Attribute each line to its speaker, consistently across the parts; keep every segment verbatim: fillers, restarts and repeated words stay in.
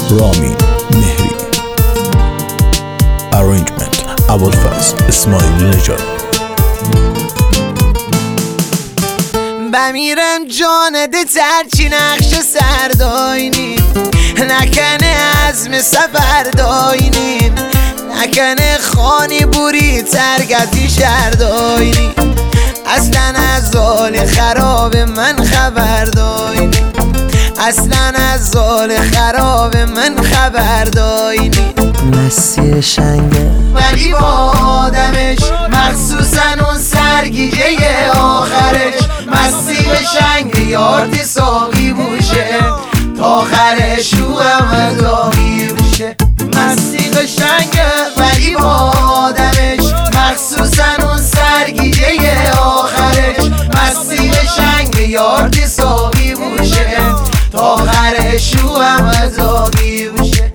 Speaker 1: رامین مهری. Arrangement ابوالفضل اسماعیل نژاد.
Speaker 2: بمیرم جانده ترچی نقش سرداینیم، نکنه عزم سفر داینیم، نکنه خانی بوری ترگتی شرداینیم، اصلا از حال خراب من خبر داینیم، اصلا از حال خراب من خبر داینیم.
Speaker 3: مسیر شنگه
Speaker 2: ولی با آدمش مخصوصا اون سرگیجه آخرش، مستی به شنگ یارتی ساقی بوشه تا آخرش رو همه داغی بوشه. مستی به شنگ ولی با آدمش مخصوصا اون سرگیجه آخرش، مستی به شنگ یارتی ساقی بوشه تا آخرش رو همه داغی بوشه.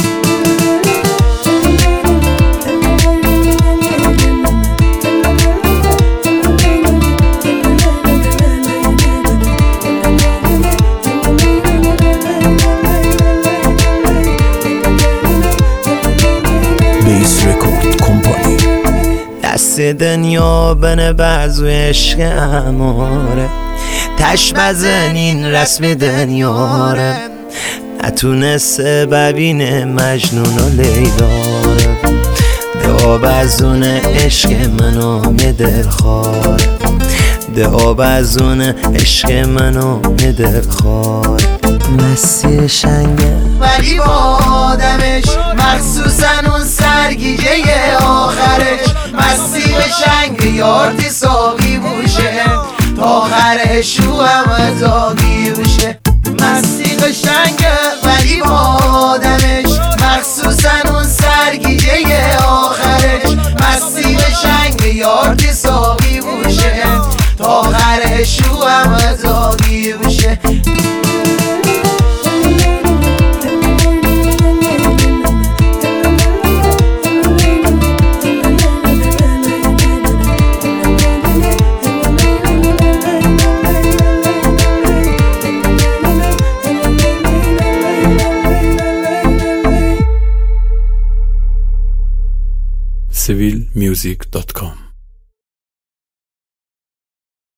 Speaker 3: دست دنیا بنه بزو عشق اماره، تش بزنین رسم دنیاره، نتونسته ببینه مجنون و لیلاره، ده آب از اون عشق منو میدل خاره، ده آب از اون عشق منو میدل خاره. مسیر شنگه
Speaker 2: ولی با آدمش مخصوصا اون سرگیجه آخرش، مستی به شنگ یارتی ساقی بوشه تا آخرش رو همه داغی بوشه. مستی به شنگ ولی با آدمش مخصوصا اون سرگیجه آخرش، مستی به شنگ یارتی ساقی بوشه تا آخرش رو همه داغی بوشه.
Speaker 1: سیویل میوزیک دات کام